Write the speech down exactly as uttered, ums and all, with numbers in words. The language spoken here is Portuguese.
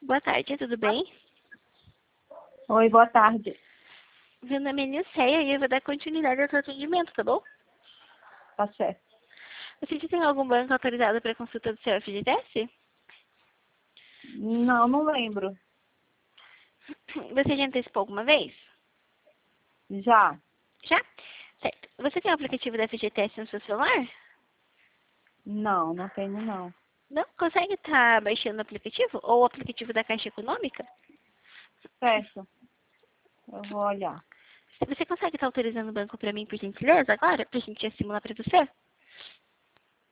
Boa tarde, tudo bem? Oi, boa tarde. Meu nome é Nilceia e eu vou dar continuidade ao seu atendimento, tá bom? Tá certo. Você já tem algum banco autorizado para consulta do seu F G T S? Não, não lembro. Você já antecipou alguma vez? Já? Já? Certo. Você tem o aplicativo da F G T S no seu celular? Não, não tenho não. Não? Consegue estar baixando o aplicativo? Ou o aplicativo da Caixa Econômica? Certo. Eu vou olhar. Você consegue estar autorizando o banco para mim, por gentileza, agora? Pra gente já simular para você?